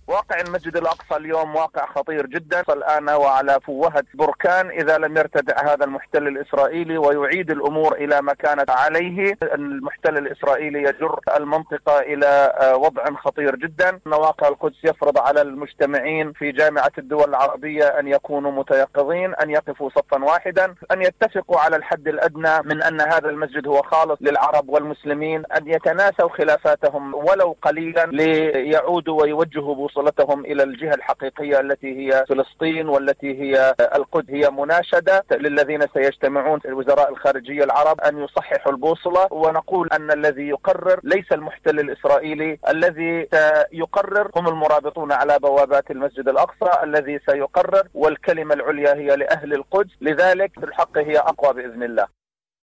واقع المسجد الأقصى اليوم واقع خطير جدا، الآن وعلى فوهة بركان إذا لم يرتدع هذا المحتل الإسرائيلي ويعيد الأمور إلى ما كانت عليه. المحتل الإسرائيلي يجر المنطقة إلى وضع خطير جدا. واقع القدس يفرض على المجتمعين في جامعة الدول العربية أن يكونوا متيقظين، أن يقفوا صفا واحدا، أن يتفقوا على الحد الأدنى من أن هذا المسجد هو خالص للعرب والمسلمين، أن يتناسوا خلافاتهم ولو قليلا ليعودوا ويوجهوا بوصلتهم إلى الجهة الحقيقية التي هي فلسطين، والتي هي القدس. هي مناشدة للذين سيجتمعون وزراء الخارجية العرب أن يصححوا البوصلة، ونقول أن الذي يقرر ليس المحتل الإسرائيلي، الذي سيقرر هم المرابطون على بوابات المسجد الأقصى، الذي سيقرر، والكلمة العليا هي لأهل القدس، لذلك في الحق هي أقوى بإذن الله.